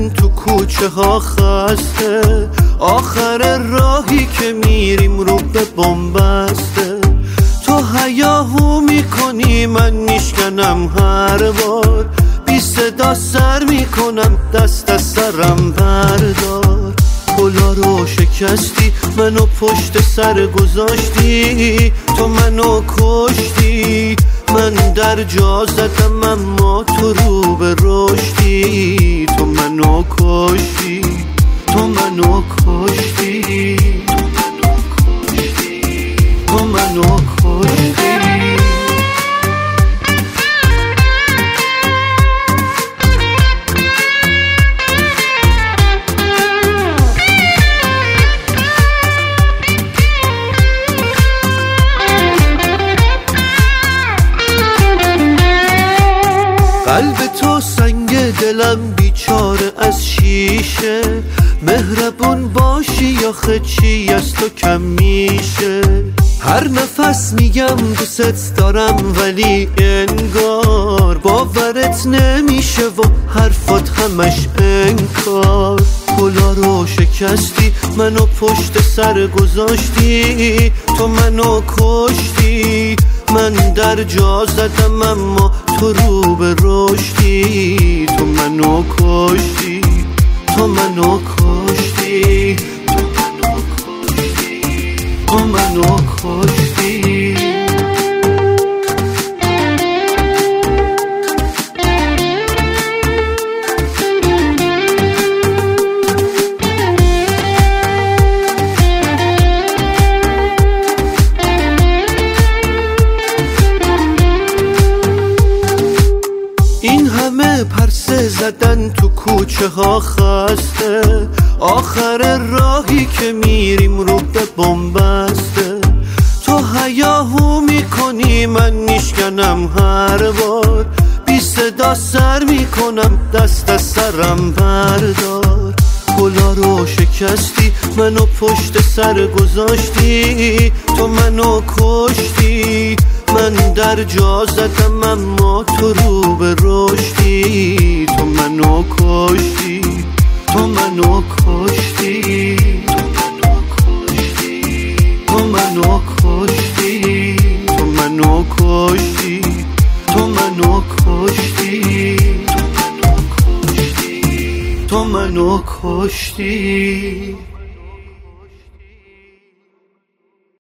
زدن تو کوچه ها خسته، آخر راهی که میریم رو به بنبسته. تو هیاهو میکنی من میشکنم هر بار، بی صدا سر میکنم دست از سرم بردار. پلا رو شکستی منو پشت سر گذاشتی، تو منو کشتی. من در جا زدم اما تو رو به رشدی. تو منو کشتی، تو منو کشتی، تو منو کشتی. قلب تو سنگ دلم بیچاره از شیشه، مهربون باشی یا چی از تو کم میشه. هر نفس میگم دوست دارم ولی انگار باورت نمیشه و حرفات همش انکار. پلا رو شکستی منو پشت سر گذاشتی، تو منو کشتی. من در جا زدم اما تو رو به رشدی. تو منو کشتی، تو منو کشتی، تو منو کشتی. این همه پرسه زدن تو کوچه ها خسته، آخر راهی که میریم رو به بنبسته. تو هیاهو میکنی من میشکنم هر بار، بی صدا سر میکنم دست از سرم بردار. پلا رو شکستی منو پشت سر گذاشتی، تو منو کشتی. من در جا زدم اما تو رو به رشدی. تو منو کشتی، تو منو کشتی، تو منو کشتی، تو منو کشتی، تو منو کشتی، تو منو کشتی.